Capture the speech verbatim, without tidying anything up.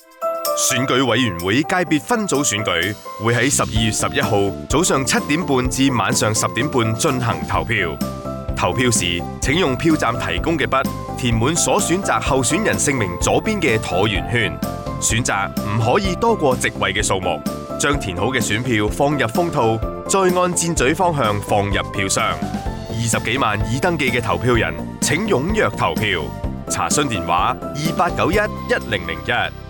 選舉委員會界別分組選舉會喺十二月十一號早上七點半至晚上十點半進行投票。投票時，請用票站提供嘅筆填滿所選擇候選人姓名左邊嘅橢圓圈。選擇唔可以多過席位嘅數目。將填好嘅選票放入封套，再按箭嘴方向放入票箱。二十幾萬已登記嘅投票人，請踴躍投票。查詢電話：二八九一一零零一。